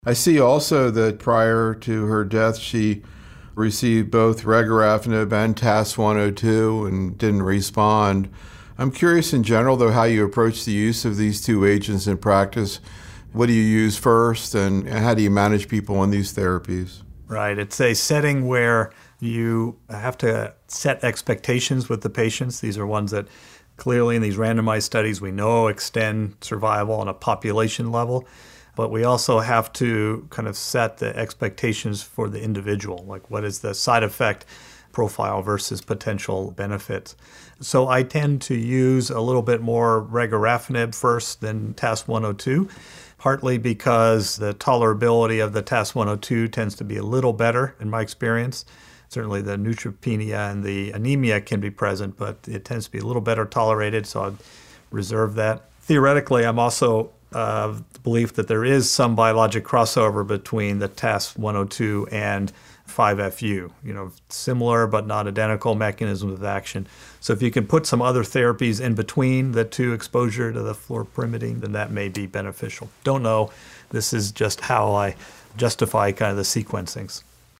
I see also that prior to her death, she received both regorafenib and TAS-102 and didn't respond. I'm curious in general, though, how you approach the use of these two agents in practice. What do you use first, and how do you manage people on these therapies? Right. It's a setting where you have to set expectations with the patients. These are ones that clearly in these randomized studies we know extend survival on a population level. But we also have to kind of set the expectations for the individual, like what is the side effect profile versus potential benefits. So I tend to use a little bit more regorafenib first than TAS-102, partly because the tolerability of the TAS-102 tends to be a little better in my experience. Certainly the neutropenia and the anemia can be present, but it tends to be a little better tolerated, so I'd reserve that. Theoretically, I'm also of the belief that there is some biologic crossover between the TAS-102 and 5-FU, similar but not identical mechanisms of action. So if you can put some other therapies in between the two exposure to the fluoropyrimidine, then that may be beneficial. Don't know. This is just how I justify kind of the sequencings.